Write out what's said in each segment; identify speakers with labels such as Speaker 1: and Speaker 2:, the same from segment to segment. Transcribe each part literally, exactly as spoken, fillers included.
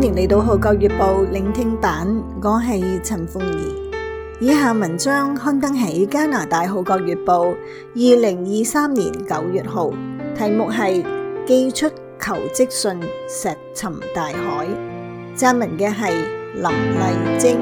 Speaker 1: 迎嚟到《號角月報》聆聽版，我係陳鳳儀。以下文章刊登喺加拿大《號角月報》二零二三年九月號，題目係寄出求職信石沉大海，撰文嘅係林麗晶。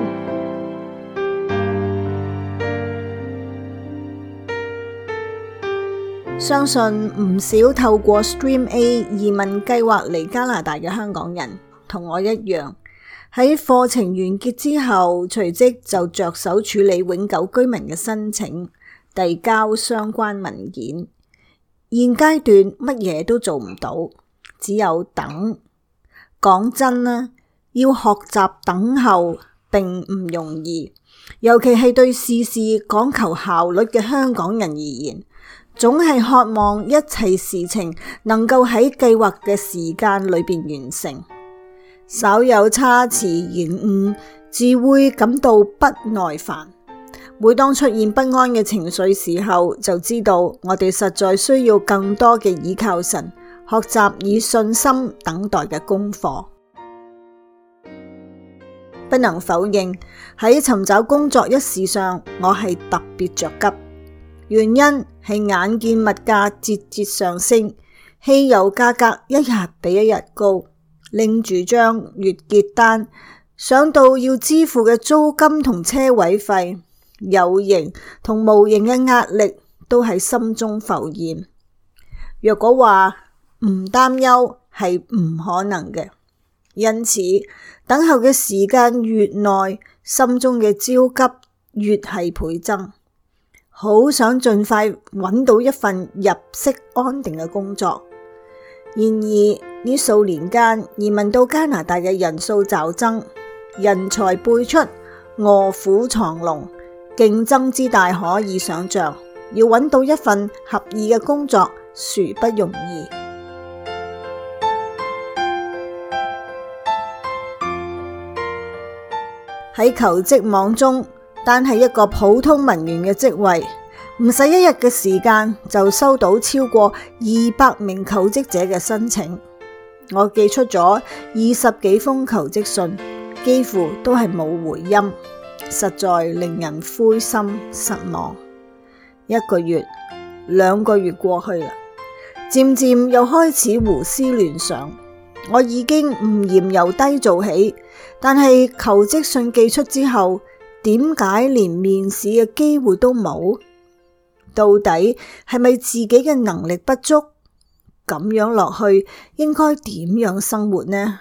Speaker 1: 相信唔少透過 Stream A 移民計劃嚟加拿大嘅香港人，同我一樣，喺課程完結之後，隨即就着手處理永久居民嘅申請，遞交相關文件。現階段乜嘢都做唔到，只有等。講真啦，要學習等候並唔容易，尤其係對事事講求效率嘅香港人而言，總係渴望一切事情能夠喺計劃嘅時間裏邊完成。稍有差池延誤，只會感到不耐煩。每當出現不安嘅情緒時候，就知道我哋實在需要更多嘅倚靠神，學習以信心等待嘅功課。不能否認，喺尋找工作一事上，我係特別着急。原因係眼見物價節節上升，汽油價格一日比一日高，拎住張月結單，想到要支付嘅租金同車位費，有形同無形嘅壓力都喺心中浮現。若果話唔擔憂係唔可能嘅，因此等候嘅時間越耐，心中嘅焦急越係倍增。好想盡快揾到一份入息安定嘅工作。然而呢數年間，移民到加拿大嘅人數驟增，人才輩出，臥虎藏龍，競爭之大可以想象。要揾到一份合意嘅工作，殊不容易。喺求職網中，單係一個普通文員嘅職位，唔使一日嘅時間就收到超過二百名求職者嘅申請。我寄出咗二十幾封求職信，幾乎都係冇回音，實在令人灰心失望。一個月、兩個月過去啦，漸漸又開始胡思亂想。我已經唔嫌由低做起，但係求職信寄出之後，點解連面試嘅機會都冇？到底係咪自己嘅能力不足？咁樣落去，應該點樣生活呢？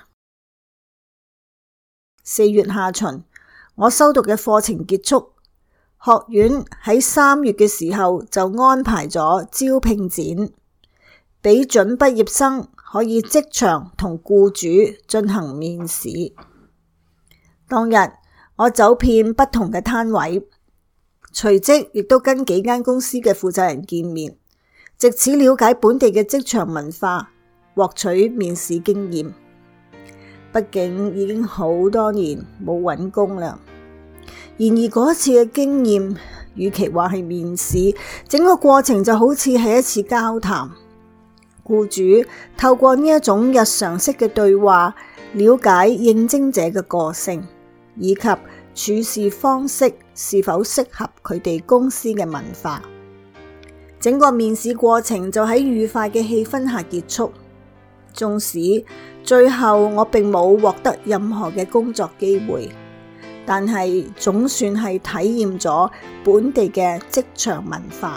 Speaker 1: 四月下旬，我修讀嘅課程結束，學院喺三月嘅時候就安排咗招聘展，俾準畢業生可以即場同僱主進行面試。當日，我走遍不同嘅攤位，隨即亦都跟幾間公司嘅負責人見面，藉此了解本地嘅職場文化，獲取面試經驗。畢竟已經好多年冇揾工啦。然而嗰次嘅經驗，與其話係面試，整個過程就好似係一次交談。僱主透過呢一種日常式嘅對話，了解應徵者嘅個性，以及處事方式是否適合佢哋公司嘅文化。整個面試過程就喺愉快嘅氣氛下結束。縱使最後我並冇獲得任何嘅工作機會，但係總算係體驗咗本地嘅職場文化。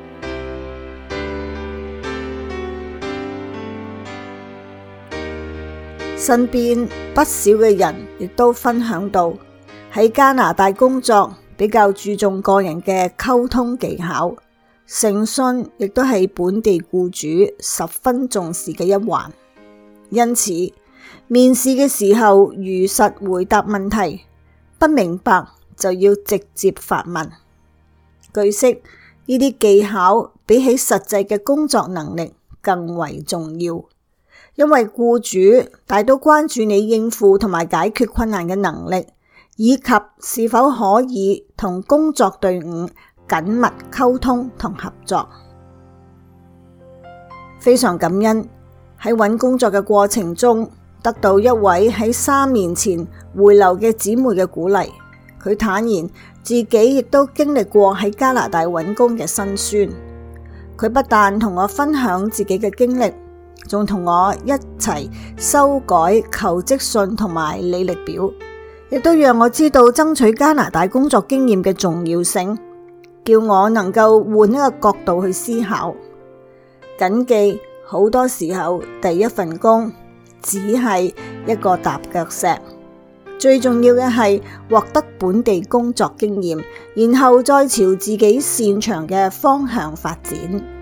Speaker 1: 身邊不少嘅人亦都分享到，喺加拿大工作比較注重個人嘅溝通技巧，誠信亦都係本地僱主十分重視嘅一環。因此，面試嘅時候如實回答問題，不明白就要直接發問。據悉，呢啲技巧比起實際嘅工作能力更為重要。因為僱主大都關注你應付同埋解決困難嘅能力，以及是否可以同工作隊伍緊密溝通同合作。非常感恩喺揾工作嘅過程中， 得到一位喺三年前回流嘅姊妹嘅鼓勵。佢坦言自己亦都經歷過喺加拿大揾工嘅辛酸。佢不但同我分享自己嘅經歷，仲同我一齊修改求職信同埋履歷表，亦都讓我知道爭取加拿大工作經驗嘅重要性，叫我能夠換一個角度去思考。謹記，好多時候第一份工只係一個踏腳石，最重要嘅係獲得本地工作經驗，然後再朝自己擅長嘅方向發展。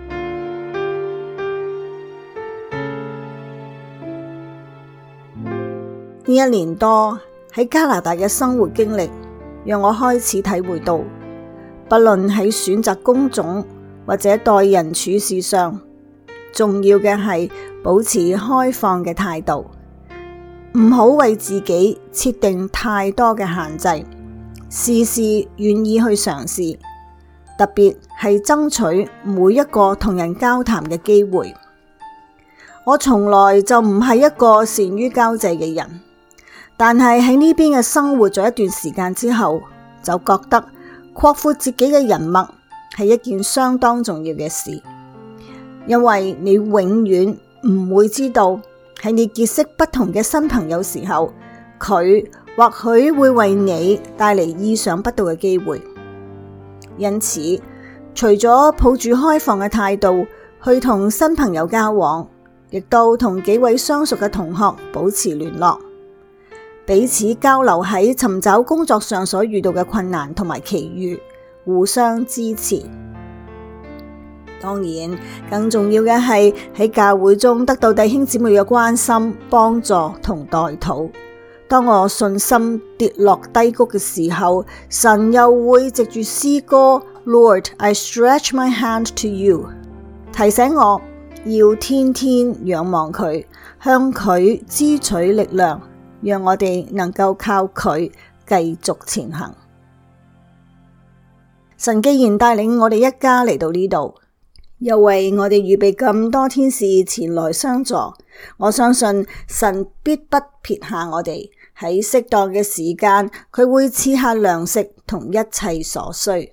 Speaker 1: 呢一年多喺加拿大嘅生活經歷，讓我開始體會到，不論喺選擇工種或者待人處事上，重要嘅係保持開放嘅態度，唔好為自己設定太多嘅限制，事事願意去嘗試，特別係爭取每一個同人交談嘅機會。我從來就唔係一個善於交際嘅人，但係喺呢邊嘅生活咗一段時間之後，就覺得擴闊自己嘅人脈係一件相當重要嘅事。因為你永遠唔會知道喺你結識不同嘅新朋友時候，佢或許會為你帶嚟意想不到嘅機會。因此，除咗抱住開放嘅態度去同新朋友交往，亦都同幾位相熟嘅同學保持聯絡，彼此交流喺尋找工作上所遇到嘅困難同埋奇遇，互相支持。當然，更重要嘅係喺教會中得到弟兄姊妹嘅關心、幫助同代禱。當我信心跌落低谷嘅時候，神又會藉住詩歌 Lord, I stretch my hand to you 提醒我要天天仰望佢，向佢支取力量，讓我哋能夠靠佢繼續前行。神既然帶領我哋一家嚟到呢度，又為我哋預備咁多天使前來相助，我相信神必不撇下我哋，喺適當嘅時間，佢會賜下糧食同一切所需。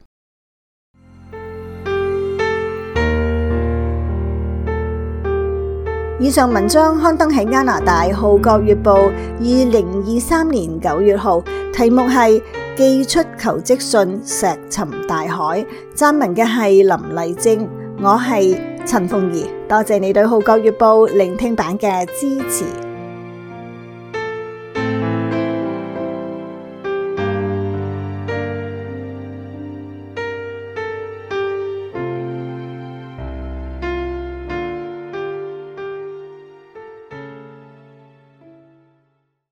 Speaker 1: 以上文章刊登喺加拿大《號角月報》二零二三年九月號，題目係寄出求職信石沉大海，撰文嘅係林麗晶。我係陳鳳儀，多謝你對《號角月報》聆聽版嘅支持。